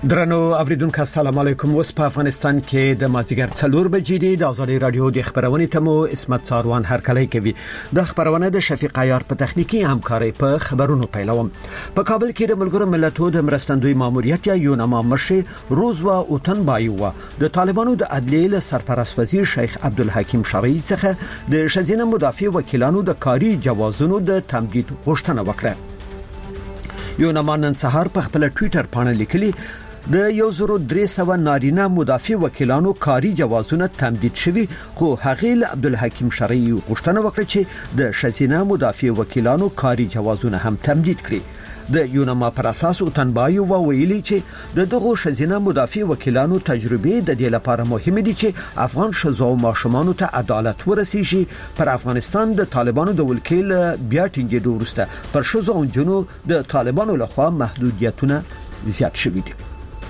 درنو اوریدونکو السلام علیکم. اوس په افغانستان کې د مازیګر 4 بجې دی. د ازادي رادیو د خبرونې تمو اسمت ساروان هرکلی کوي. د خبرونه د شفیق عیار په تخنیکی همکاري په خبرونو پیلوم. په کابل کې د ملګرو ملتونو د مرستندوی ماموریت یا یوناما مشر روزوا اوتنبایو د طالبانو د عدلیې سرپرست وزیر شیخ عبدالحکیم شرعی څخه د شزینه مدافع وکیلانو د کاري جوازونو د تمدید غوښتنه وکړه. یوناما نن سهار په خپل ټوئیټر باندې لیکلي د 1300 نارینه مدافع وکیلانو کاري جوازونه تمدید شوي، خو هغه عبدالحکیم شرعی غوښتنه وکړه چې د شزینه مدافع وکیلانو کاري جوازونه هم تمدید کړي. د یوناما پر اساس اوتنبایو ویلي چې دغه شزینه مدافع وکیلانو تجربه د دې لپاره مهمه دي چې افغان شذو او ماشومان ته عدالت ورسیږي. پر افغانستان د طالبانو د وکیل بیا ټینګېدو وروسته پر شذو او جنو د طالبانو لخوا محدودیتونه زیات شوي دي.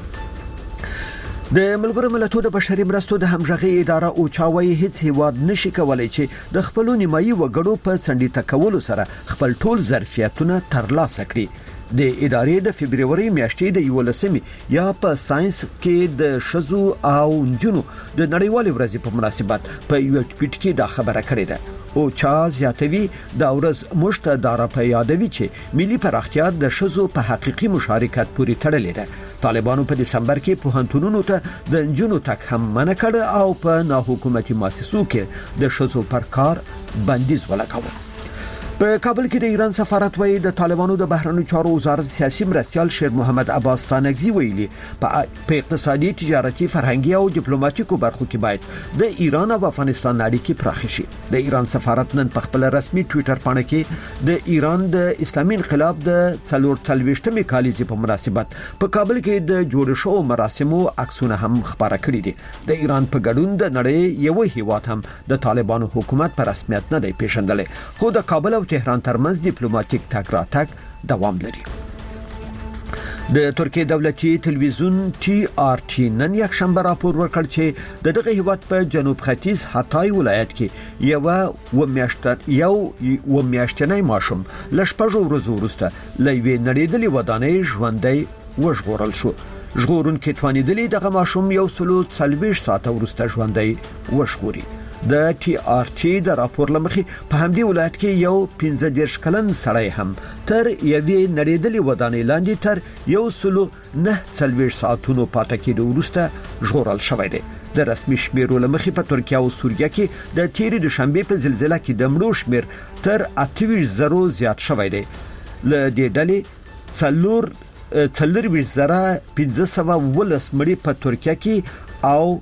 د ملګرو ملتونو د بشري مرستو د همغږي اداره او چاوي هیڅ هیواد نشي کولای چې د خپل نیمایي وګړو په سندې تکول سره خپل ټول ظرفیتونه ترلاسه کړي. د ادارې د فبرवरी میاشتې د 11 یا په ساينس کې د شذو او جنو د نړیوال ورځې په مناسبت په یو ټویټ کې دا خبره کړې ده. او چا زیاتوي دا ورځ مشت دارا په یادوي چې ملي پراختیا د شذو په حقيقي مشارکت پورې تړلې ده. طالبانو په دسمبر کې پوهنتونونو ته د جنو تک هم منع کړ او په ناحکومتي مؤسسو کې د شذو پر کار بندیز ولګاوه. په کابل کې د ایران سفارت وایي د طالبانو د بهرنیو چارو وزارت سیاسي مرستیال شیر محمد عباس تانگزی ویلي په اقتصادي، تجارتي، فرهنګي او ډیپلوماټیکو برخو کې باید د ایران او افغانستان اړیکې پراخ شي. د ایران سفارت نن په خپل رسمي ټوئیټر باندې کې د ایران د اسلامي انقلاب د 43مې کالیزې په مناسبت په کابل کې د جوړ شو مراسمو عکسونه هم خبره کړې دي. د ایران په ګډون د نړۍ یو هیواد هم د طالبانو حکومت په رسمیت نه دی پیژندل، خو د کابل او تهران ترمنځ ډیپلوماټیک تګ راتګ دوام لري. د ترکیه دولتي تلویزیون TRT نن یک شنبه راپور ورکړ چې دغه هیواد په جنوب ختیځ هاتای ولایت کې یو میاشتنی ماشوم لشپږ ورځې وروسته لوي نړیدلې ودانۍ ژوندۍ وژغورل شو. ژغورونکو توانیدلې دغه ماشوم 140 ساعته وروسته ژوندۍ وژغوري. د TRT د راپور لمخې په همدې ولایت کې یو 15 کلن سړی هم تر یوې نړیدلې ودانۍ لاندې تر 109 ساعتونو پاتې کېدو وروسته ژغورل شوی دی. د رسمي شمیرو لمخې په ترکیه او سوریه کې د تیرې دوشنبه په زلزلې کې د مړو شمیر تر 28,000 زیات شوی دی. له دې ډلې 4,512 مړي په ترکیه کې او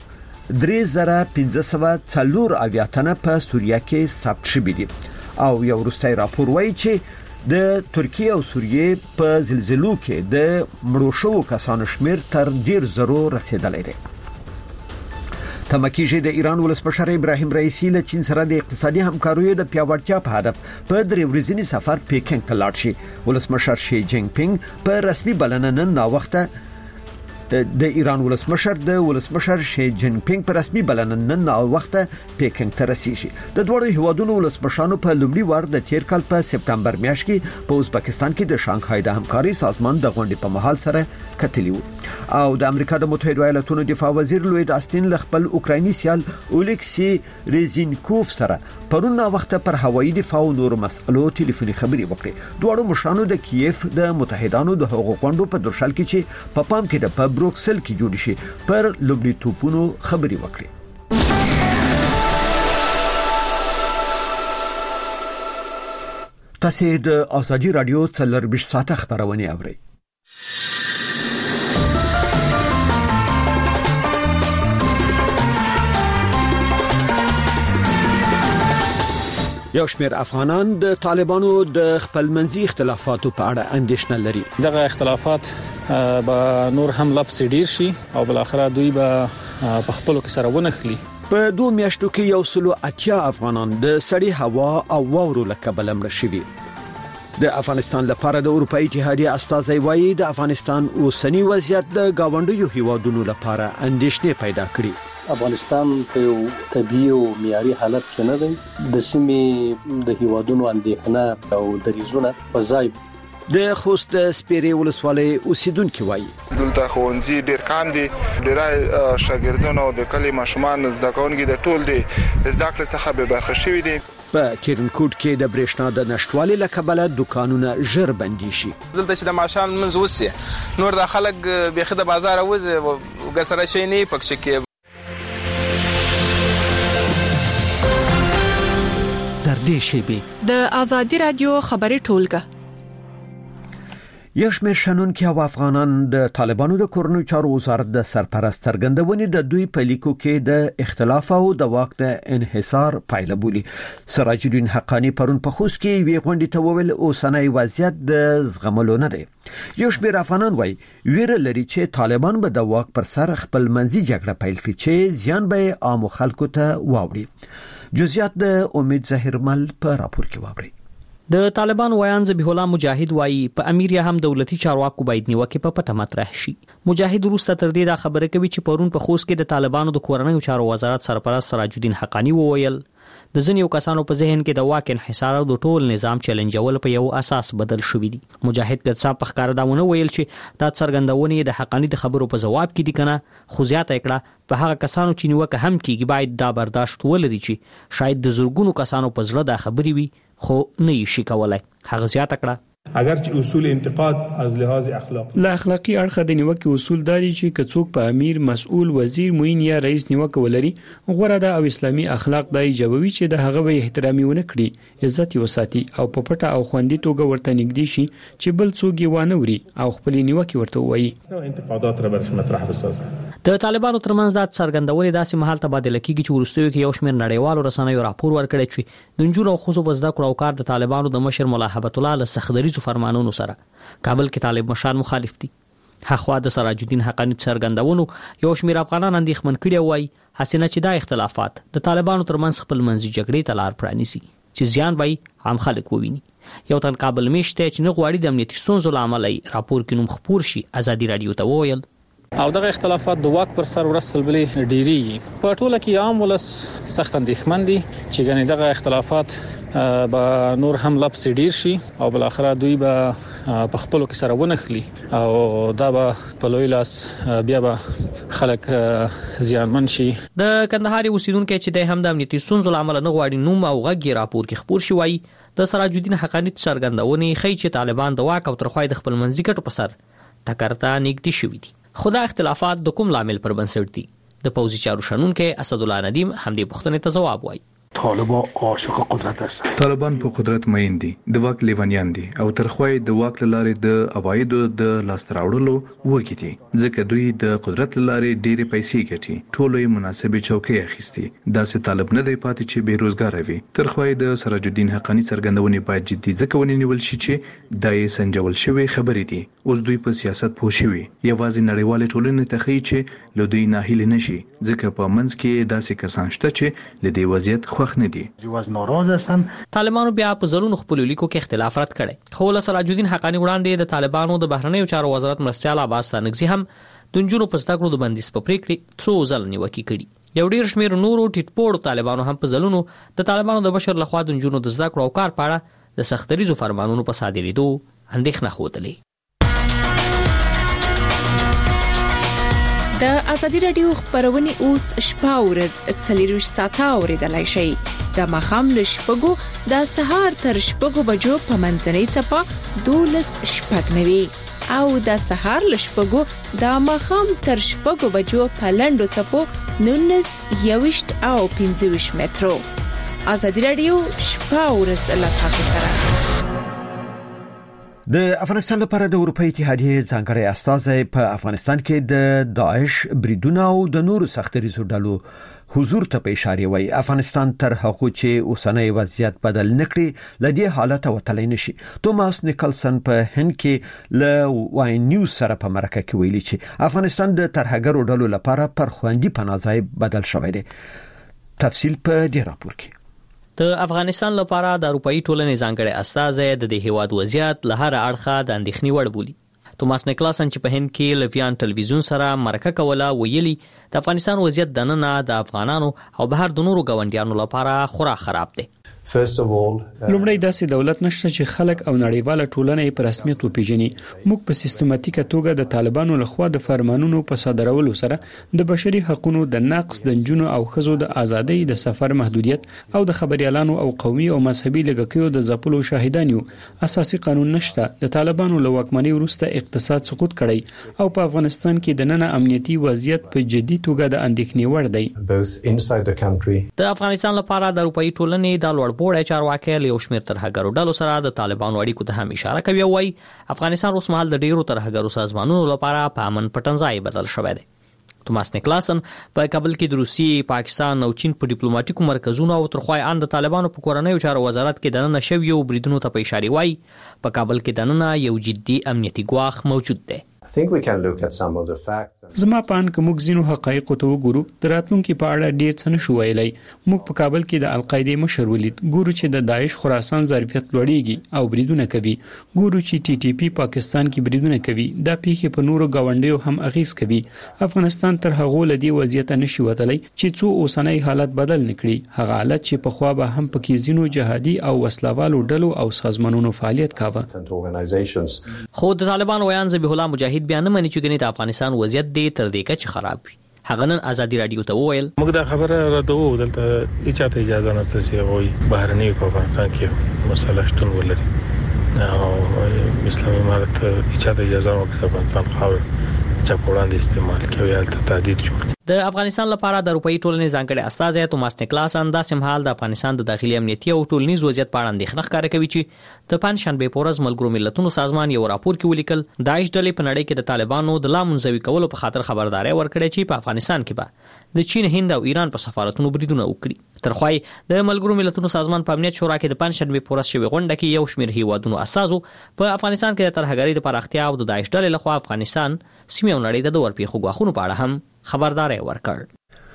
3,504 اویاتنه په سوریه کې ثبت شوي دي. او یو وروستي راپور وایي چې د ترکیه او سوریه په زلزلو کې د مړو شوو کسانو شمیر تر 10,000 رسیدلی دی. تمکیږي د ایران ولسمشر ابراهیم رئیسی له چین سره د اقتصادي همکاریو د پیاوړتیا په هدف په 3 ورځنی سفر پیکینګ ته لاړ شي. ولسمشر شي جینګ پینګ په رسمي بلنه نن ناوخته د ایران ولسمشر شي جین پینګ په رسمي بلنه نن وخته پیکینګ ته رسیږي. د دوه هیوادونو ولسمشرانو په لومړي وار د تیر کال په سپتمبر میاشت کې په ازبکستان کې د شانګهای د همکاري سازمان د غونډې په مهال سره کتلی وو. او د امریکا د متحده ایالاتونو دفاع وزیر لوید آستین له خپل اوکرایني سیال اولیکسی ریزینکوف سره پرون وخت پر هوایي دفاع او نور مسئلو ټلیفوني خبري وکړي. دوه مشرانو د کیف د متحدانو د حقوق غونډو په درشل کې چې په پام کې د بروکسل کې جوړ شي پر لومړي توپونو خبري وکړي. تاسو د ازادي رادیو 24 ساعته خبرونه اورئ. یو شمېر افغانان د طالبانو د خپلمنځي اختلافاتو په اړه اندېښنه لري. دغه اختلافات به نور هم لپس ډیر شي او بل اخر دوی به په خپلو کې سره ونخلي. په 2 میاشتو کې 180 افغانان د سړی هوا او واورو له کبله مړ شوي. د افغانستان لپاره د اروپאי اتحادیه استازي وایي د افغانستان اوسنی وضعیت د گاونډیو هیوادونو لپاره اندېښنې پیدا کړې. افغانستان په طبيعي او معیاري حالت کې نه دی. د سیمې د هیوادونو اندېښنه او دریزونه په ځای د خوست سپیرې ولسوالۍ اوسیدونکو وایي دلته ښوونځي ډیر کم دي، ډیری شاګردانو د کلی ماشومان زده کوونکي د ټول دي زده کړې څخه به برخه شوي دي. په تیرنکوټ کې د برېښنا د نشټوالي له کبله دکانونه ژر بندي شي. دلته چې د ماشان منځ وسي نور د خلک بيخي د بازار وځي وګسره شي نه پکښ کې. در دې شیبې د آزادي رادیو خبري ټولګه یو شمېر شنونکي او افغانان د طالبانو د کورنیو چارو وزارت د سرپرست څرګندونې د دوی په لیکو کې د اختلاف او د واک د انحصار پایله بولي. سراج الدین حقانی پرون په خوست کې وی غونډې ته وویل اوسنۍ وضعیت د زغملو نه دی. یو شمېر افغانان وایي ویره لري چې طالبان به د واک پر سر خپل منځي جګړه پیل کړي چې زیان به عام خلکو ته واوړي. جزئیات د امید ظاهرمل په راپور کې واوري. د طالبان ویان ذبیح الله مجاهد وایي په امیر یا هم دولتي چارواکو باید نیوکه په پټه مطرح شي. مجاهد وروسته تر دې دا خبره کوي چې پرون په خوست کې د طالبانو د کورنیو چارو وزارت سرپرست سراج الدین حقانی وویل د ځینو کسانو په ذهن کې د واک انحصار او د ټول نظام چیلنجول په یو اساس بدل شوې دي. مجاهد کڅا په ښکار داونه ویل چې دا څرګندونه د حقانی د خبرو په جواب کې دي کنه خو زیاته کړه په هغه کسانو چې نیوکه هم کیږي باید دا برداشت ولري چې شاید د زورګونو کسانو په زړه دا خبري وي خو نه شي کولای. هغه زیاته کړه اگرچه اصول انتقاد از لحاظ اخلاق لا اخلاقی اړخ د نیوکه اصول داري چې کڅوک په امیر مسؤل وزیر موین یا رئیس نیوکه ولري غوړه د او اسلامي اخلاق د ایجابوي چې د هغه به احترامي ونه کړي عزت وساتي او په پټه او خوندي توګه ورته نږدې شي چې بل څوک یې وانه وري او خپل نیوکه ورته وایي. انتقادات را برش مطرح بسازه. د طالبانو ترمنځ د څرګندونې داسې مهال تبادله کیږي چې ورستیو کې یو شمېر نړیوالو رسنیو راپور ورکړی چې د نجونو او ښځو په زده کړو او کار د طالبانو د مشر ملا هبت الله له سختدریزو فرمانونو سره کابل کې طالب مشان مخالف دي. هغه د سراج الدین حقانی څرګندونو یو شمېر افغانان اندېښمن کړي وای حسینه چې دا اختلافات د طالبانو ترمنځ خپل منځي جګړې ته لار پرانیسي چې زیان وای عام خلک وویني. یو تن کابل میشته چې نه غواړي د امنیتي ستونزو لامل راپور کې نوم خپور شي. آزادي رادیو ته وویل او دغه اختلافات د واک پر سر ورسل بلې ډیری په ټوله کې عام ولس سخت اندېښمن دي چې ګنې دغه اختلافات به نور هم لپس ډیر شي او بل اخره دوی به په خپلو کې سره ونخلي او دا به په لوی لاس بیا به خلک زیانمن شي. د کندهار اوسیدونکو چې د هم د امنیتي ستونزو لامل نه غواړي نوم او غږی راپور کې خپور شي وای د سراج الدین حقانی څرګندونې خی چې طالبان د واک او ترخوای د خپل منځي ګټو په سر ټکرته نږدې شوي دي. خدا اختلافات د کوم لامل پر بنسټ دي؟ د پوځي چارو شنونکو اسد الله ندیم هم دې پوښتنې ته جواب وایي. طالبان عاشق قدرت هستند. طالبان په قدرت مین دي، د واک لیونیان دي او ترخوای د واک لارې د اوایدو د لاس راوړلو وګی دي ځکه دوی د قدرت لارې ډېرې پیسې ګټي ټولې مناسبه چوکۍ اخیستي. دا سه طالب نه دی پاتې چې بیروزګار وي. ترخوای د سراج الدین حقانی څرګندونې باید جدي ځکه ونیول شي چې دای سنجول شوی خبرې دي. اوس دوی په سیاست پوښوي یوازې نړیوال ټولنې ته خي چې له دوی ناهیل نشي ځکه په منځ کې داسې کسان شته چې له دې وضعیت نه دي. طالبانو بیا په زلون خپل لیکو کې اختلاف رد کړي خو له سراج الدین حقانی وړاندې د طالبانو د بهرنیو چارو وزارت مرستیال عباس تانګزي هم د نجونو په زده کړو د بندیز په پریکړې څو ځل نیوکه کړي. یو ډیر شمېر نورو ټیټپوړو طالبانو هم په زلونو د طالبانو د بشر لخوا د نجونو د زده کړو او کار په اړه د سختدریزو فرمانونو په صادرېدو اندېښنه خوتلې. د آزادي رادیو خبرونه اوس شپه ورځ 24 ساعته اوریدلای شئ. د مخام له شپږو د سهار تر شپږو بجو په منځنۍ چپه 12 شپږ او د سهار له شپږو د مخام تر شپږو بجو په لنډو چپو 19 21 او 25 مترو. آزادي رادیو شپه ورځ له تاسو سره. د افغانستان لپاره د اروپا اتحادیې ځانګړی استازی په افغانستان کې د داعش بریدونو او د نورو سختدریزو ډلو حضور ته په اشاره وایي افغانستان تر هغه چې اوسنۍ وضعیت بدل نکړي لدی حالت وتلای نشي. توماس نیکلسن په هند کې ل وای نیوز سره په مرکه کې ویلي چې افغانستان د ترهګرو ډلو لپاره پر خوندي پناهځای بدل شوی دی. تفصیل په دې راپور کې. د افغانستان لپاره د اروپאי ټولنې ځانګړی استازی د دې هیواد وضعیت له هر اړخه د اندېښنې وړ بولي. توماس نیکلسن چې په هند کې لویان ټلویزیون سره مرکه کوله ویلي د افغانستان وضعیت د نن د افغانانو او بهر د نورو ګاونډیانو لپاره خورا خراب دی. لومړی داسې دولت نشته چې خلک او نړیواله ټولنه یې په رسمیت وپیژني. موږ په سیستماتیکه توګه د طالبانو لخوا د فرمانونو په صادرولو سره د بشري حقوقو د نقض، د نجونو او ښځو د ازادۍ، د سفر محدودیت او د خبريالانو او قومي او مذهبي لږکیو د ځپلو شاهدان یو. اساسي قانون نشته. د طالبانو له واکمنۍ وروسته اقتصاد سقوط کړی او په افغانستان کې د نن امنیتي وضعیت په جدي توګه د اندېښنې وړ دی. د افغانستان لپاره د اروپאי ټولنې د لوړ بوړی چارواکي له شمیر ترهګرو ډلو سره د طالبانو اړیکو ته هم اشاره کوي او وايي افغانستان اوس مهال د ډیرو ترهګرو سازمانونو لپاره په امن پټنځای بدل شوی دی. توماس نیکلاسن په کابل کې د روسیې، پاکستان او چین په ډیپلوماټیکو مرکزونو او ترخوای ان د طالبانو په کورنیو چارو وزارت کې د نن شویو بریدونو ته په اشاره وایي په کابل کې د نن یو جدي امنیتي ګواښ موجود دی. زما په ان کوم زینو حقایق ته وګورو د راتلونکو په اړه ډیر څه نشو ویلای. موږ په کابل کې د القاعده مشر ولید، ګورو چې د داعش خراسان ظرفیت لوړیږي او بریدونه کوي، ګورو چې ټي ټي پی پاکستان کې بریدونه کوي، دا پیښې په نورو گاونډیو هم اغیز کوي. افغانستان تر هغه لدی وضعیت نشي وتلی چې څو اوسنۍ حالت بدل نکړي، هغه حالت چې په خوا به هم پکې زینو جهادي او وسلوالو ډلو او سازمانونو فعالیت کاوه. خو د طالبان ویان ذبیح الله مجاهد بیان مني چې ګنې د افغانستان وضعیت دی تر دې کې خراب وي. هغه نن ازادي رادیو ته وویل موږ دا خبره راډو دلته هیڅ اجازه نشته چې وایي بهرني په افغانستان کې مسله شتون ولري او اسلامي امارت هیڅ اجازه ورکړي افغانستان خاور چې په وړاندې استعمال کوي البته تهدید جوړ. د افغانستان لپاره د اروپאי ټولنې ځانګړي استازی توماس نیکلاسن د سمحال د افغانستان د داخلي امنیتي او ټولنیز وضعیت په اړه اندېښنه ښکاره کوي چې د پنځشنبه په ورځ ملګرو ملتونو سازمان یو راپور کې ولیکل داعش ډلې په نړۍ کې د طالبانو د لامنځوي کولو په خاطر خبرداري ورکړې چې په افغانستان کې به د چین، هند او ایران په سفارتونو بریدونه وکړي. ترخوای د ملګرو ملتونو سازمان په امنیت شورا کې د پنځشنبه په ورځ شوی غونډه کې یو شمېر هیوادونو اساسو په افغانستان کې د ترهګرۍ د پراختیا او د داعش ډلې لخوا افغانستان سیمه او نړۍ د دوه پیښو غواخونو په اړه هم خبرداري ورکړ.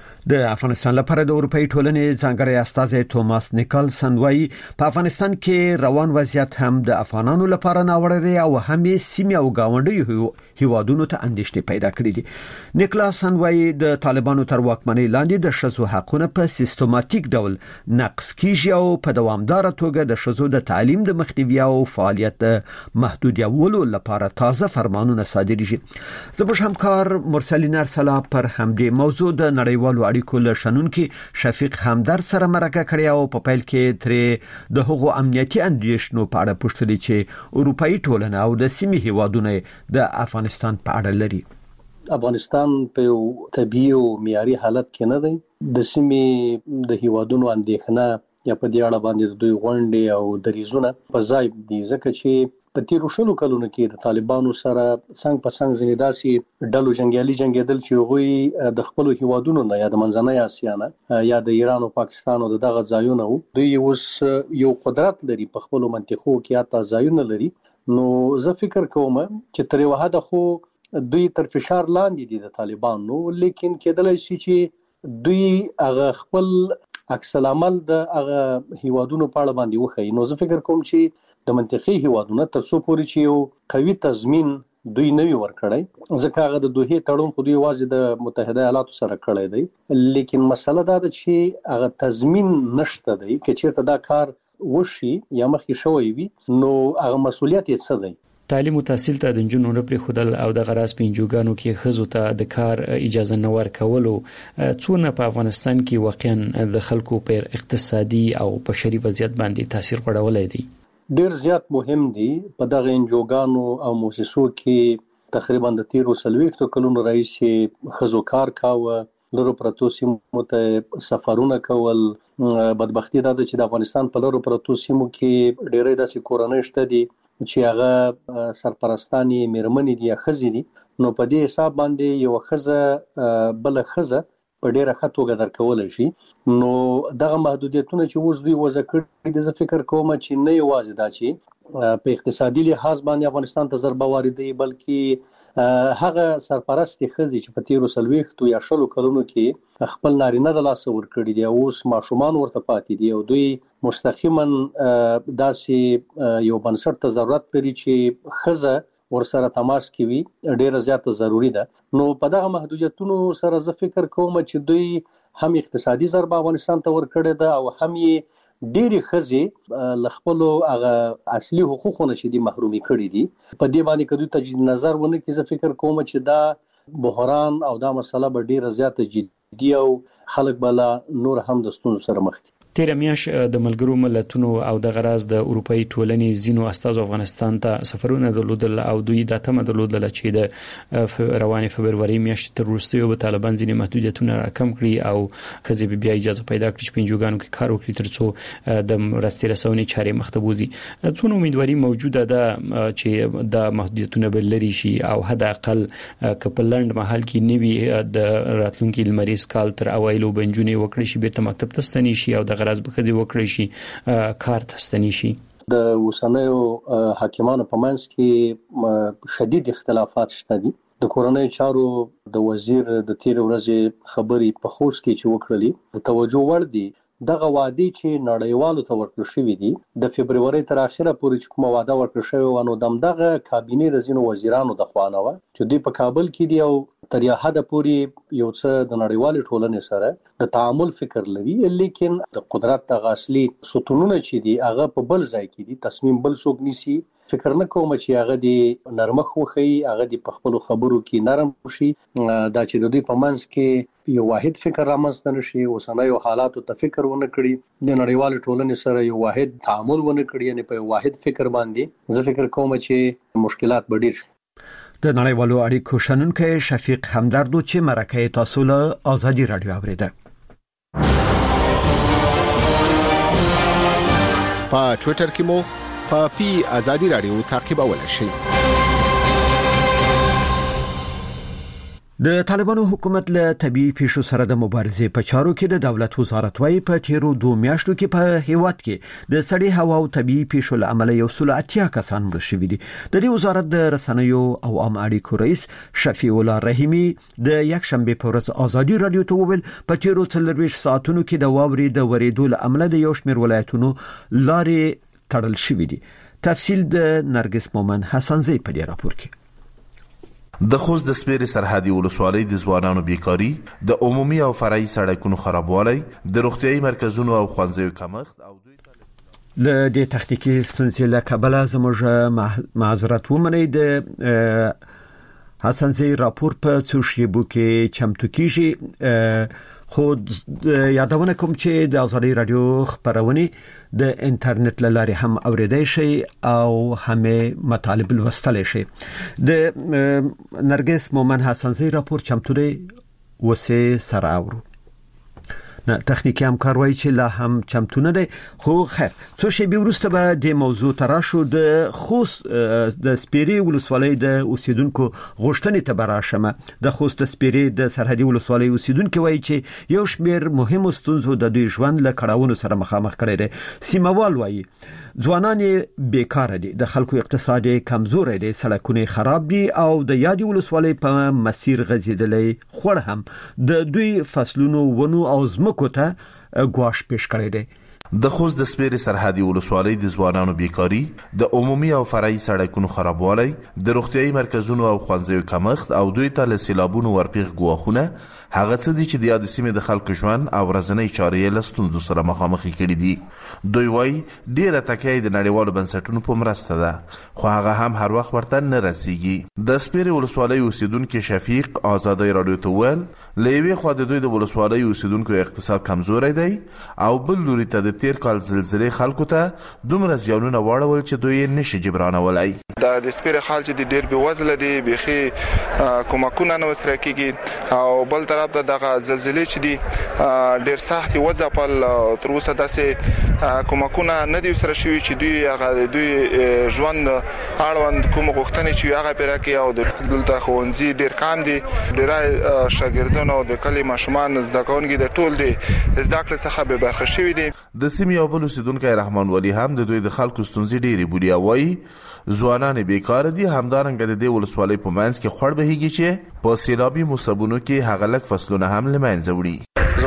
د افغانستان لپاره د اروپאי ټولنې ځانګړی استازی توماس نیکلسن وايي په افغانستان کې روان وضعیت هم د افغانانو لپاره ناوړه دی او هم سیمه او گاونډي هیوادونو ته اندېښنې پیدا کړې دي. نیکلسن وايي د طالبانو تر واکمنۍ لاندې د شذو حقوقونه په سیستماتیک ډول نقض کیږي او په دوامدار توګه د شذو د تعلیم د مخنیوي او فعالیت محدودیتولو لپاره تازه فرمانونه صادریږي. زموږ همکار مرسلین ارسلا پر همدې موضوع د نړیوالو اړیکو له شنونکي شفیق همدرد سره مرکه کړې او په پیل کې ترې د هغو امنیتي اندېښنو په اړه پوښتنه چې اروپאי ټولنه او د سیمې هیوادونه د افغانستان په اړه لري. افغانستان په یو طبيعي او معیاري حالت کې نه دی. د سیمې د هیوادونو اندېښنه یا په دې اړه باندې دوی غونډې او دریزونه په ځای دي ځکه چې په تیرو شلو کلونو کې د طالبانو سره څنګه په څنګه ځنې داسې ډلو جنگیدل چې هغوی د خپل هیوادونو نه یا د منځنۍ اسیا نه یا د ایران او پاکستان او دغه ځایونو دوی اوس یو قدرت لري په خپل منطقو کې یا تازایونه لري. نو زه فکر کوم چې تر یو حد خو دوی تر فشار لاندې دي د طالبانو، لیکن کېدلای شي چې دوی هغه خپل عکس العمل د هغه هیوادونو په اړه باندې وښيي. نو زه فکر کوم چې د منطقي هیوادونو تر څو پورې چې یو قوي تضمین دوی نه ورکړي ځکه هغه د دوه تړون په دوی واځي د متحده ایالاتو سره کړی دی، لیکن مسله دا ده چې هغه تضمین نشته دی چې چیرته دا کار وشي یا مخکې شوی وي نو هغه مسؤلیت یې څه دی. تعلیم او تحصیل ته د نجونو لپاره خودل او د غراس پنځوګانو کې خزو ته د کار اجازه نه ورکولو څونه په افغانستان کې واقعا د خلکو پر اقتصادي او بشري وضعیت باندې تاثیر غوړولای دی. ډیر زیات مهم دي. په دغه انجوګانو او مؤسسو کې تقریبا د 13 کلونو راهیسې خزو کار کاوه، لرو پرتو سیمو ته سفرونه کول. بدبختی دا ده چې د افغانستان په لرو پرتو سیمو کې ډېرې داسې کورنۍ شته دي چې هغه سرپرستاني میرمنې دي یا ښځې دي. نو په دې حساب باندې یو ښځه بل ښځه په ډیره ښه توګه درکول شي. نو دغه محدودیتونه چې اوس دوی وضع کړي دي، زه فکر کوم چې نه یوازې دا چې په اقتصادي لحاظ باندې افغانستان ته ضربه واردوي، بلکې هغه سرپرستي ښځې چې په 13 یا 10 کلونو کې خپل نارینه د لاس ورکړي دي اوس ماشومان ورته پاتې دي او دوی مستقیما داسې یو بنسټ ته ضرورت لري چې ښځه ورسره تماس کوي، ډیره زیاته ضروری ده. نو په دغه محدودیتونو سره زه فکر کوم چې دوی هم اقتصادي ضربه افغانستان ته ورکړي ده او هم یې ډېری ښځې له خپلو هغه اصلي حقوقو نه چې دي محرومي کړي دي. په دې باندې که دوی ته نظر ونه کړي، زه فکر کوم چې دا بحران او دا مسله به ډېره زیاته جدي او خلک به لا نور هم د ستونزو سره مخ دي. تیر میاش د ملګرو ملتونو او د غراز د اروپאי ټولنې زینو استازو افغانستان ته سفرونه درلودل او دوی د تمه درلودل چې د رواني فبرवरी میاشتې تر وروسته به طالبان ځینې محدودیتونه راکم کړي او خزي بیا اجازه پیدا کړي چې پنځوګانو کې کار وکړي ترڅو د مرستې رسونې چارې مخته بوزي. څونه امیدواري موجوده ده چې د محدودیتونه بل لري شي او حد اقل کپلند محل کې نیوي د راتلونکي لمریز کال تر اوایلو بنجونې وکړي شي بیرته مکتب ته ستني شي او د غرض به خزي وکړي شي کار ته ستني شي. د اوسنیو حاکمانو په منځ کې شدید اختلافات شته دي. د کورنۍ چارو د وزیر د تیر ورځې خبرې په خوست کې چې وکړلې د توجه وړ دي. دغه وعده چې نړیوالو ته ورکړل شوې دي د فبرवरी تر اخره پورې چې کومه وعده ورکړل شوې و نو دغه کابینې د ځینو وزیرانو د خوانه و چې دوی په کابل کې دي او تر یو حد پورې یو څه د نړیوال ټولنې سره د تعامل فکر لري، لیکن د قدرت د غاصلي ستونونه چې دي هغه په بل ځای کې دي. تصمیم بل څوک نیسي. فکر نه کوم چې هغه د نرمخ وخی، هغه د خپل خبرو کې نرم شي. دا چې د دوی په منځ کې یو واحد فکر رامنځته نشي، اوسنیو حالاتو ته فکر ونه کړي، د نړیوال ټولنې سره یو واحد تعامل ونه کړي، یعنی په یو واحد فکر باندې زه فکر کوم چې مشکلات به ډیر شي. د نړیوالو اړیکو شنونکي شفیق همدردو چې مرکه تاسو له آزادي رادیو اوریده. په ټوئیټر کې مو په آزادي رادیو تعقیبولای شئ. د طالبانو حکومت له طبيعي پیښو سره د مبارزې په چارو کې د دولت وزارت وايي په تیرو 2 میاشتو کې په هیواد کې د سړې هوا او طبيعي پیښو له امله 180 کسان مړه شوي دي. د دې وزارت د رسنیو او عام اړیکو رئیس شفیع الله رحیمی د یک شنبه په ورځ آزادي رادیو ته وویل په تیرو 24 ساعتونو کې د واورې د ورېدو له امله د یو شمېر ولایتونو لارې تړل شوې دي. تفصیل د نرګس مومن حسنزی په دې راپور کې. د خوست د سپیرې سرحدي ولسوالۍ د ځوانانو بیکاری، د عمومي او فرعي سړکونو خرابوالی، د روغتیايي مرکزونو او ښوونځیو کمښت او له دې تخنیکی ستونزې له کبله زموږ معذرت ومنئ. د حسنزی راپور په څو شیبو کې چمتو کیږي. خو یادونه کوم چې د آزادي رادیو خبرونه د انټرنیټ لارې هم اوریدای شي او هم مطالب لوستل شي. د نرګس مومن حسنزی راپور چمتو دی وسه سره اورو. نه تخنیکی همکار وایي چې لا هم چمتو نه دی. خو خیر څو شی به ورسته به د موضوع تراشو. د خوست د سپیرې ولسوالۍ د اوسیدونکو غوښتنې ته براشمه. د خوست سپیرې د سرحدي ولسوالۍ اوسیدونکو وایي چې یو شمېر مهمو ستونزو د دوی ژوند له کړاوونو سره مخامخ کړي دي. سیموال وایي ځوانان بیکاره دي، د خلکو اقتصاد کمزوري دي، سړکونه خراب دي او د یادي ولسوالۍ په مسیر غزیدلې خور هم د دوی فصلونو ونو او زمکو ته ګواښ پیش کړی دی. د خوست د سپیرې سرحدي ولسوالۍ د ځوانانو بیکاری، د عمومي او فرعي سړکونو خرابوالی، د روغتیايي مرکزونو او ښوونځیو کمښت او دوی ته له سیلابونو ورپیښ ګواښونه هغه څه دي چې د یاد سیمې د خلکو ژوند او ورځنی چارې له ستونزو سره مخامخ کړي دي. دوی وايي ډیره تکیه د نړیوالو بنسټونو په مرسته ده، خو هغه هم هر وخت ورته نه رسیږي. د سپیرې ولسوالۍ اوسیدونکو شفیق آزادي رادیو ته ویل له یوې خوا د دوی د ولسوالۍ اوسیدونکو اقتصاد کمزوری دی او بل لوري ته د تیر کال زلزلې خلکو ته دومره زیانونه واړول چې دوی یې نشي جبرانولی. د سپیرې خال چې د ډیر بېوزله دي، بيخي کومکونه نه ورسره کیږي او بل طرف ته دغه زلزلې چې دي ډیر سخت وځپل. تر اوسه داسې کومکونه نه دي سره شوي چې دوی هغه دوی ژوند اړوند کوم غوښتنې چې هغه پیرا کوي او دلته ښوونځي ډیر کم دي. ډیرای شاګردانو او د کلی ماشومان زده کوونکي د ټول دي زده کړې څخه به برخه شوي دي. د سیمې او بل اوسیدونکو رحمان ولی هم د دوی د خلکو ستونزې ډېرې بولي او وایي ځوانان بیکاره دي. همدارنګه د دې ولسوالۍ په منځ کې خوړ بهیږي چې په سیلابي مصیبتونو کې هغه لږ فصلونه هم له منځه وړي.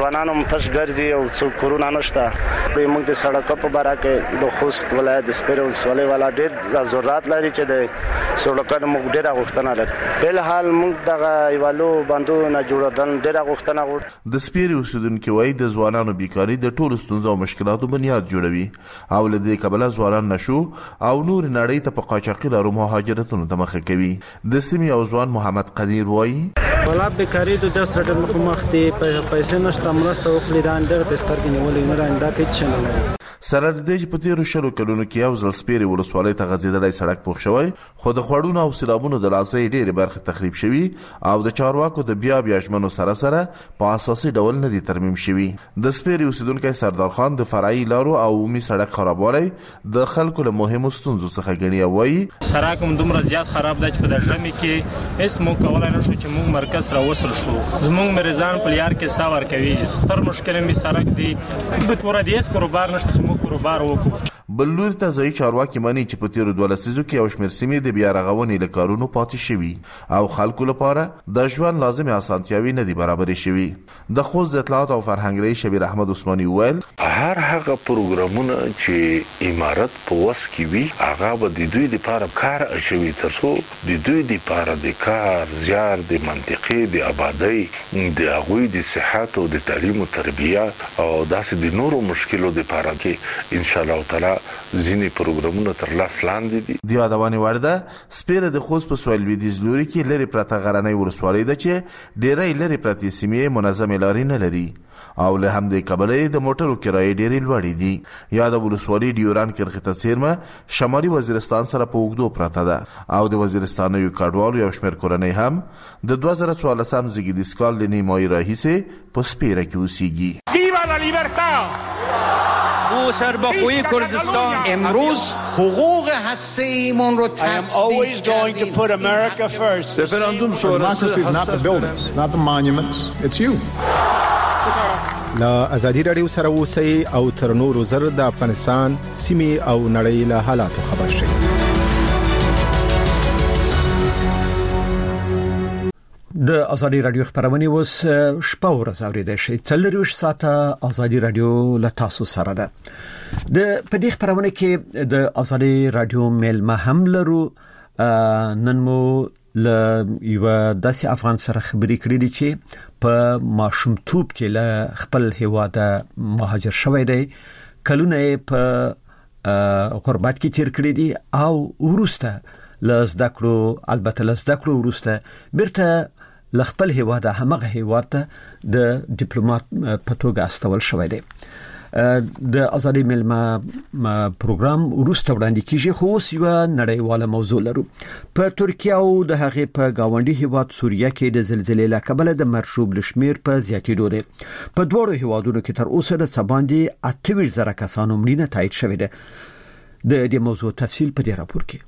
ځوانانو متش ګرځي او څو کورونه نشته. موږ د سړک په باره کې د خوست ولایت د سپیرو ولسوالۍ والا ډېر ضرورت لري چې د سړکونو موږ ډېر غوښتنه لري. په حال موږ دغه ایوالو باندې نه جوړدل ډېر غوښتنه غواړو. د سپیرو اوسیدونکو وايي د ځوانانو بیکاری د ټولو ستونزو او مشکلاتو بنیاد جوړوي او له دې کبله ځوانان نشو او نور نړۍ ته په قاچاقي لارو مهاجرتونو ته مخه کوي. د سیمې او ځوان محمد قدیر وايي ولا بیکاری د جسرټ مخ دي پیسې نشته مرسته وکړي دا اندر د سترګې نیولې نه راندا کې چنه سره د دې په تیرو شلو کلونو کې یو ځل سپیرې ولسوالۍ ته غځېدلی سړک پوښ شوی خو د خوړونو او سیلابونو د لاسۍ ډېرې برخې تخریب شوي او د چارواکو د بیا ژمنو سره سره په اساسي ډول نه دي ترمیم شوي. د سپیرې اوسیدونکی سردار خان د فرعي لارو او عمومي سړک خرابوالی د خلکو له مهمو ستونزو څخه ګڼي او وایي سړک هم دومره زیات خراب دی چې په د ژمي کې هیڅ موږ کولی نه شو چې موږ مرکز را وصل شو. زموږ مریضان په لیار کې ساه ورکوي. ستر مشکل مې سړک دی په توره دی هیڅ کاروبار نشته چې موږ کاروبار وکړو. بل لور ته ځایي چارواکي مني چې په تیرو 12 لسیزو کې یو شمېر سیمې د بیا رغونې له کارونو پاتې شوي او خلکو لپاره د ژوند لازمي اسانتیاوې نه دي برابرې شوي. د خوست د اطلاعات او فرهنګ رئیس شبیر احمد عثماني وویل هر هغه پروګرامونه چې امارت په وس کې وي هغه به د دوی لپاره کار اچوي ترڅو د دوی لپاره د کار زیار د منطقې د آبادی د هغوی د صحت او د تعلیم او تربیه او داسې د نورو مشکلو لپاره کې ان شاء الله تعالی ځینې پروګرامونه تر لاس لاندې دي. د یادونې وړ ده سپیره د خوست په سویل لویدیځ لوري کې لرې پرته غرنۍ ولسوالۍ ده چې ډېری لرې پرتې سیمې منظمې لارې نه لري او له همدې کبله د موټرو کرایې ډېرې لوړې دي. یا د ولسوالۍ ډیوران کرښې ته څیرمه شمالي وزیرستان سره په اوږدو پرته ده او د وزیرستانیو کډوالو یو شمېر کورنۍ هم د 2014 زیږدیز کال له نیمایي راهیسې په سپیره کې اوسیږي. ویوا لا لیبرتا او سربخوی کردستان امروز حقوق هسته‌ایمون رو I am always going to put America first. referendum sonrası is not the buildings, it's not the monuments, it's you. لا ازادي رادیو سره اوسئ او تر نورو زر د افغانستان سیمې او نړۍ له حالاتو خبر شئ. د ازادي رادیو خبرونه اوس شپه ورځ اوریدل شي. 24 ساعته ازادي رادیو له تاسو سره ده. د پدې خبرونه کې د ازادي رادیو میل مهم لرو. نن مو له یو داسې افغان سره خبرې کړې دي چې په ماشومتوب کې له خپل هیواده مهاجر شوی دی. کلونه په غربت کې تیر کړی دي او ورسته لزده کړو البته لزده کړو ورسته بیرته لخپل هیواده همغه هیواده د ډیپلوماټ په توګه استول شوی دی. د ازادي ملما پروګرام ورسته وړاندې کیږي خو اوس یو نړیواله موضوع لرو. په ترکیه او د هغه په گاونډي هیواد سوریه کې د زلزلې له کبله د مرشوب لشمیر په زیاتېدو دی. په دوه هیوادونو کې تر اوسه د سباندې 28,000 کسانو مړینه تایید شوې ده. د دې موضوع تفصیل په دې راپور کې.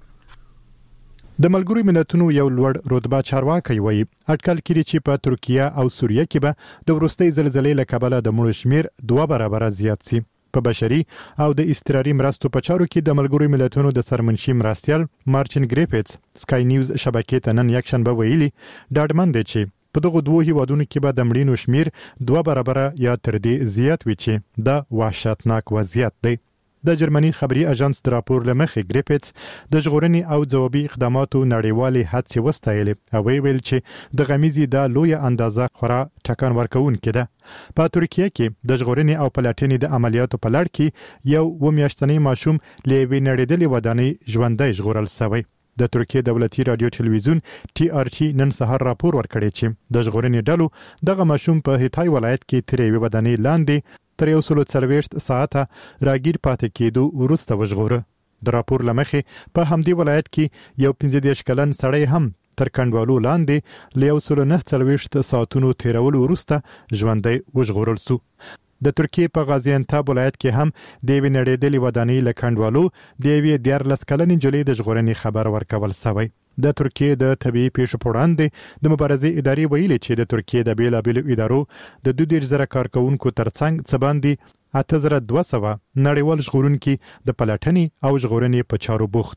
د ملګرو ملتونو یو لوړ رتبه چارواکي وایي اټکل کړي چې په ترکیه او سوریه کې به د ورستۍ زلزلې له کبله د مړو شمیر 2 برابر زیات شي. په بشري او د استراري مرستو په چارو کې د ملګرو ملتونو د سرمنشي مرستيال مارچن ګریفټس سکای نیوز شبکې ته نن یکشنبه ویلي ډاډمن دي چې په دغه دوه هیوادونو کې به د مړینو شمیر 2 برابر یا تر دې زیات وي چې دا وحشتناک وضعیت دی. د جرمني خبري اژانس د راپور لمخې ګریفټس د ژغورنې او ځوابي اقداماتو نړیوالې هڅې وستایلې او ویل چې د غمیزي د لوی اندازه خورا ټکان ورکون کده. په ترکیه کې د ژغورنې او پلاتینې د عملیاتو په لړ کې یو ومیاشتنی ماشوم لوي نړیدلې ودانۍ ژوندۍ ژغورل شوی. د ترکیه دولتي رادیو ټلویزیون TRT نن سهار راپور ورکړی چې د ژغورنې ډلو دغه ماشوم په هیتای ولایت کې ترې ودانۍ لاندې تر 140 ساعته راګیر پاتې کېدو ورسته وژغوره. د راپور لمخې په همدې ولایت کې یو 15 کلن سړی هم تر کندوالو لاندې له 149 ساعتونو تیرولو ورسته ژوندۍ وژغورل شو. د ترکیه په غازی انتاب ولایت کې هم د وینړېدلې ودانۍ له کندوالو د 14 کلنې جلې د ژغورنې خبر ورکول شوی. د ترکیه د طبيعي پیښو په وړاندې د مبارزې ادارې ویلي چې د ترکیه د بیلابیلو ادارو د 2,000 کارکونکو ترڅنګ څه باندې 8,200 نړیوال ژغورونکي د پلاتنې او ژغورنې په چارو بوخت دي.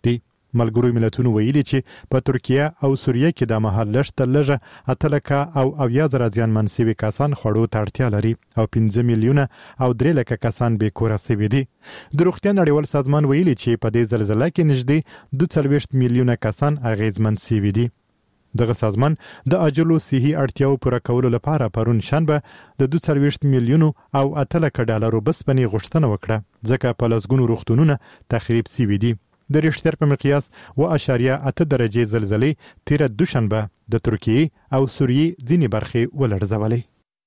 ملګرو ملتونو ویلي چې په ترکیه او سوریه کې د مهال لږ لږه اتلکه او 70,000 ځانمن شوي کسان خوړو ته اړتیا لري او 15 میلیونه او 3 لکه کسان بې کوره شوي دي. د روغتیا نړیوال سازمان ویلي چې په دې زلزلې کې نږدې 42 میلیونه کسان اغیزمن شوي دي. دغه سازمان د عاجلو صحي اړتیاو پوره کولو لپاره پرون شنبه د 42 میلیونو او 8 لک ډالرو بسپنې غوښتنه وکړه ځکه په لسګونو روغتونونه تخریب شوي دي. د ریشتر په مقیاس 1.8 درجه زلزلې تیر دوشنبه د ترکیه او سوریه ځینې برخې ولړزولې.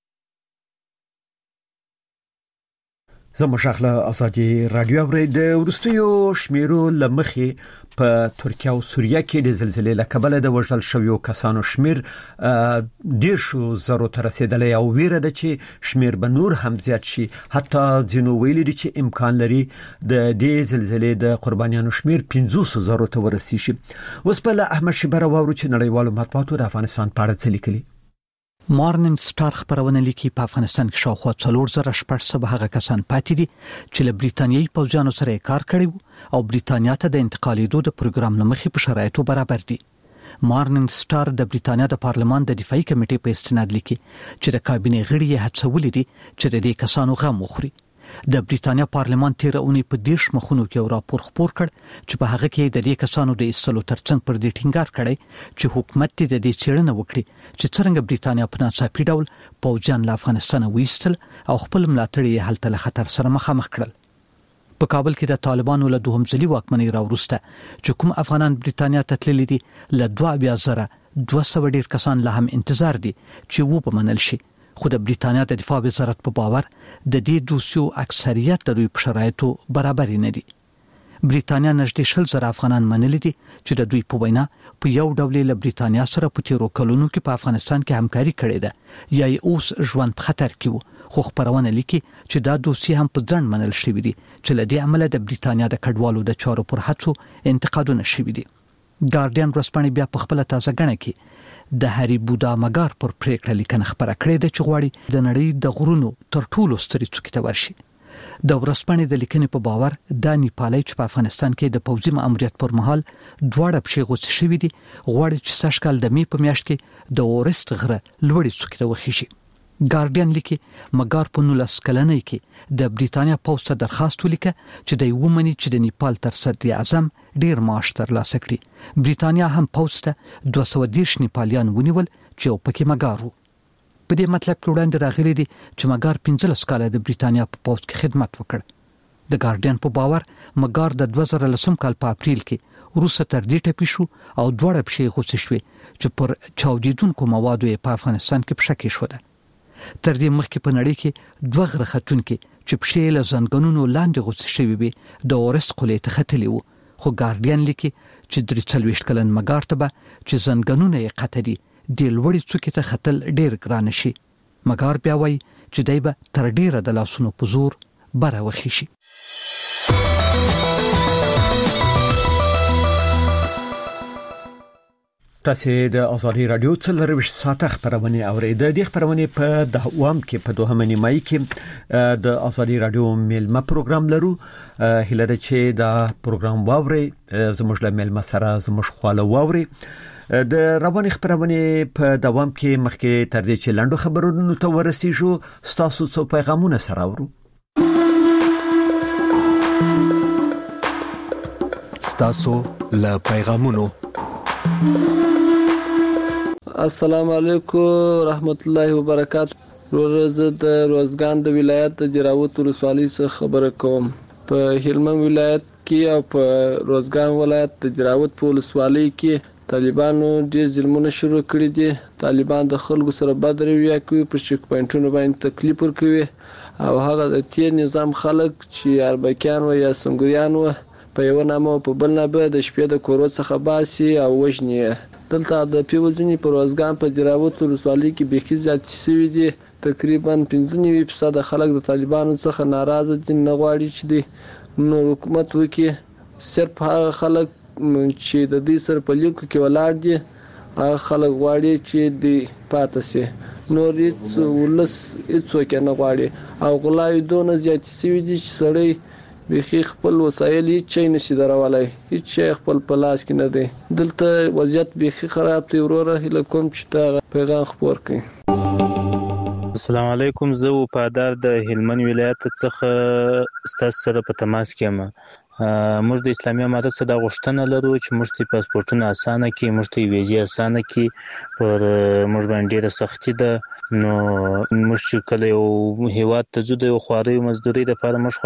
زموږ له ازادي رادیو اورید ورستیو شمیرو لمخې په ترکیه او سوریه کې د زلزلې له کبله د وژل شویو کسانو شمیر ډیر شو زرو تر رسیدلې او ویره ده چې شمیر به نور هم زیات شي. حتی ځینو ویلي دي چې امکان لري د دې زلزلې د قربانیانو شمیر 500,000 ته ورسیږي. اوس په احمد شبره واورو چې نړیوالو مطبوعاتو د افغانستان په اړه څه لیکلي. مارنینګ سټار خبرونه لیکي په افغانستان کې شاوخوا 4,000 هغه کسان پاتې دي چې له بریتانیایي پوځیانو سره کار کړی او بریتانیا ته د انتقالېدو د پروګرام لمخې په شرایطو برابر دي. مارنینګ سټار د بریتانیا د پارلمان د دفاعي کمیټې په استناد لیکي چې د کابینې غړي یې هڅولې دي چې د دې کسانو غم وخوري. د بریتانیا پارلمان تیر اونۍ په 10 مخونو کې راپور خپور کړ چې په هغه کې د دې کسانو د ایستلو ترڅنګ پر دې ټینګار کړی چې حکومت د دې څېړنه وکړي چې څنګه بریتانیا په ناڅاپي ډول پوځیان له افغانستان وایستل او خپل ملاتړي یې هلته له خطر سره مخامخ کړل. په کابل کې د طالبانو له دوهم ځلي واکمنۍ راوروسته چې کوم افغانان بریتانیا ته تللي دي له 22,200 ډیر کسان له هم انتظار دي چې وبمنل شي. خو د بریتانیا د دفاع وزارت په باور د دې دوسیو اکثریت د دوی په شرایطو برابر نه دي. بریتانیا نږدې 100,000 افغانان منلي دي چې د دوی په وینا په یو ډول له بریتانیا سره په تیرو کلونو کې په افغانستان کې همکاري کړې ده یا اوس ژوند په خطر کې وو. خو خبرونه لیکي چې دا دوسیه هم په ځان منل شوې دي چې له دې عمله د بریتانیا د کډوالو د چارو پر هڅو انتقادونه شوي دي. ګارډین ورځپاڼې بیا په خپل تازه غنه کې د هری بودا مګار پر پریکړه لیکنه خبره کړې ده چې غواړي د نړۍ د غرونو تر ټولو سترې څوکې ته ورشي. د ورځپاڼې د لیکنې په باور د نیپالي چې په افغانستان کې د پوځي ماموریت پر مهال دواړه پښې غوڅې شوې دي غواړي چې سږکال د می په میاشت کې د اورست غره لوړې څوکې ته وخیږي. ګارډین لیکي مګار په 19 کلنۍ کې د بریتانیا پوځ ته درخواست ولیکه چې د ومني چې د نیپال تر صدر اعظم ډیر معاش ترلاسه کړي. بریتانیا هم پوځ ته 210 نیپالیان ونیول چې او پکې مګار وو. په دې مطلب کې وړاندې راغلي دي چې مګار 15 کال د بریتانیا په پوځ کې خدمت وکړ. د ګارډین په باور مګار د 2010 کال په اپریل کې روسه تر دې ټپي شو او دواړه پښې غوڅې شوې چې پر چاودیدونکو موادو په افغانستان کې پښکې شو. تر دې مخکې په نړۍ کې 2 غره ختونکي چې پښې له زنګونونو لاندې غوڅې شوې وي د اورست قلعې ته ختلي وو. خو ګارډین لیکي چې 43 کلن مګار ته به چې زنګونونه یې قطع دي د لوړې څوکې ته ختل ډیر ګران شي. مګار بیا وایي چې دای به تر ډیره د لاسونو په زور بره وخی شي. تاسو د ازادي رادیو څلروش ساعته خبرونه اوریدئ. د خبرونه په دوام کې په دوهمه نیمه کې د ازادي رادیو میلمه پروګرام لرو. هیله ده چې دا پروګرام واوري زموږ له میلمه سره زموږ خواله واوري. د رواني خبرونه په دوام کې مخکې تر دې چې لاندو خبرونو ته ورسیږو تاسو څو پیغامونه سره اورو. تاسو له پیغامونو السلام علیکم رحمت الله وبرکاتہ. ورځ د روزګان د ولایت د جراوت ولسوالۍ څخه خبره کوم. په هلمند ولایت کې او په روزګان ولایت د جراوت په ولسوالۍ کې طالبانو ډېر ظلمونه شروع کړي دي. طالبان د خلکو سره بد رویه کوي، په چک پوینټونو باندې تکلیف ورکوي او هغه د تیر نظام خلک چې اربکیان و یا سنگریان و په یو نامه په بل نه به د شپې د کورو څخه باسي او وژني. دلته د پیوځنی په روزګان په جراوت ولسوالۍ کې به کې زیات شوي دي. تقریبا 15% خلک د طالبانو څخه ناراضه دي، نه غواړي چې د نو حکومت وکړي. صرف هغه خلک چې د دې سره په لیکو کې ولاړ دي هغه خلک غواړي چې د پاتې سي، نور هیڅ ولس هیڅ وکړي نه غواړي. او غلاوي دونه زیات شوي دي چې سړی بخي خپل وسایل هیڅ نشي درولای، هیڅ خپل په لاس کې نه دی. دلته وضعیت بخي خراب دی وروره، هله کوم چې دا پیغام خبر کړي. السلام علیکم، زه وفادار د هلمند ولایت څخه ستاسو سره په تماس کې یم. موږ د اسلامي امارت څخه د غوښتنه لرو چې موږ ته پاسپورتونه اسانه کړي، موږ ته ویزې اسانه کړي. پر موږ باندې ډېره سختي ده. نو موږ چې کله یو هیواد ته ځو د یو خواري مزدوري لپاره موږ